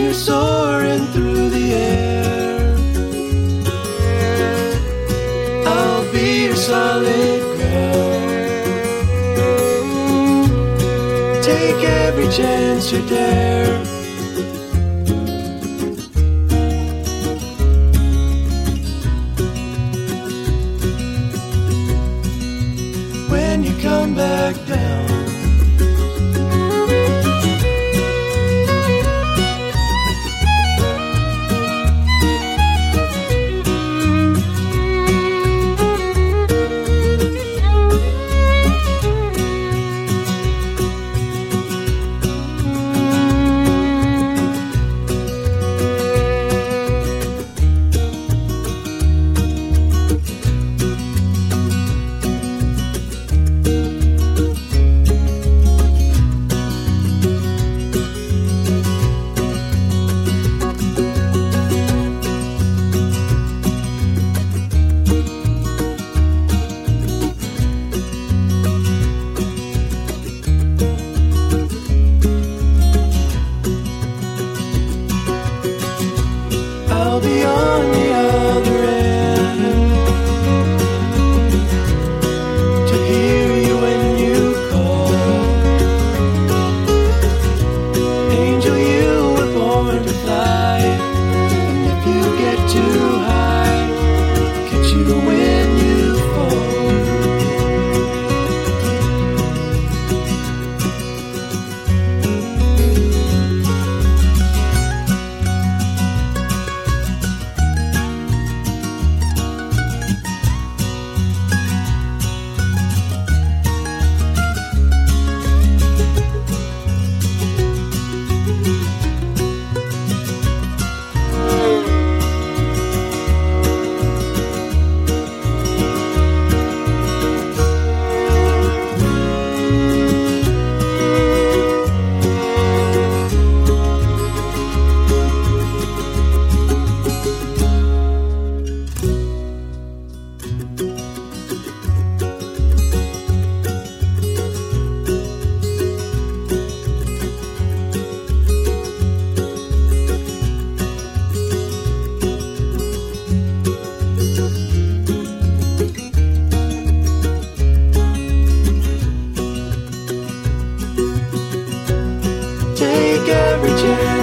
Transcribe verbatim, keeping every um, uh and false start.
you're soaring through the air, I'll be your solid ground. Take every chance you dare. When you come back down, I'll be on the other end to hear you when you call. Angel, you were born to fly, and if you get too high, catch you when you fall. Take every chance